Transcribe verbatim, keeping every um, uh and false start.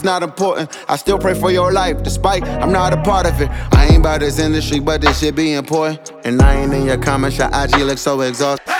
not important. I still pray for your life, despite I'm not a part of it. I ain't about this industry, but this shit be important. And I ain't in your comments, your I G look so exhausted.